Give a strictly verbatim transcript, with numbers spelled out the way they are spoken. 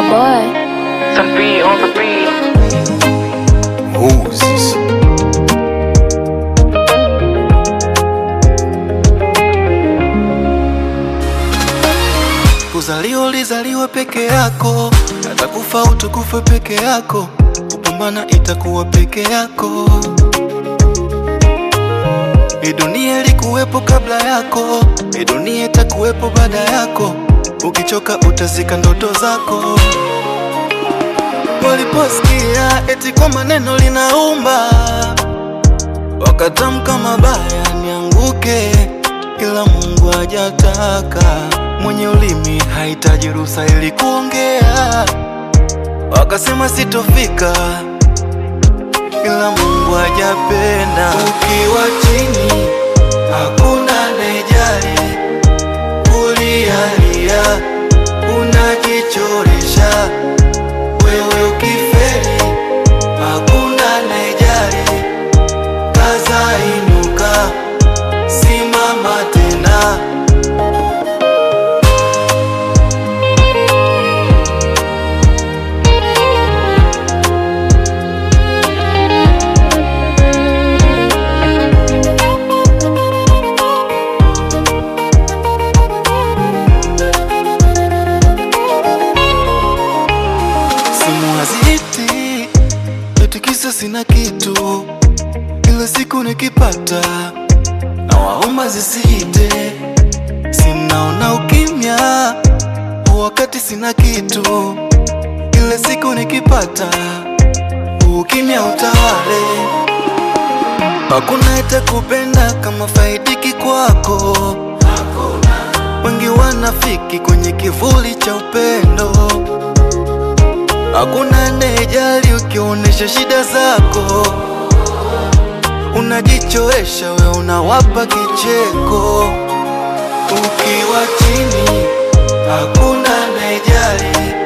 boy. Some beat on the beat. Moses. Kuzaliwa ulizaliwe peke yako, hata kufa utakufa peke yako, kupambana itakuwa peke yako. Hii dunia ilikuwepo kabla yako, hii dunia itakuwepo baada yako. Ukichoka utazika ndoto zako. Waliposikia eti kwa maneno linaumba, wakatamka mabaya nianguke, ila Mungu hajataka. Mwenye ulimi hahitaji ruhusa ili kuongea. Wakasema sitofika, ila Mungu hajapenda. Ukiwa chini hakuna anayejali, ulialia unajichoresha. Wewe ukifeli hakuna anayejali, kaza inuka, simama tena. Haziti eti kisa sina kitu, ila siku nikipata na waomba zisite. Sinaona ukimya wakati sina kitu, ila siku nikipata ukimya utawale. Hakuna atakupenda kama faidiki kwako, wengi wanafiki kwenye kivuli cha upendo. Hakuna anayejali ukionesha shida zako, unajichoresha we unawapa kicheko. Ukiwa chini hakuna anayejali,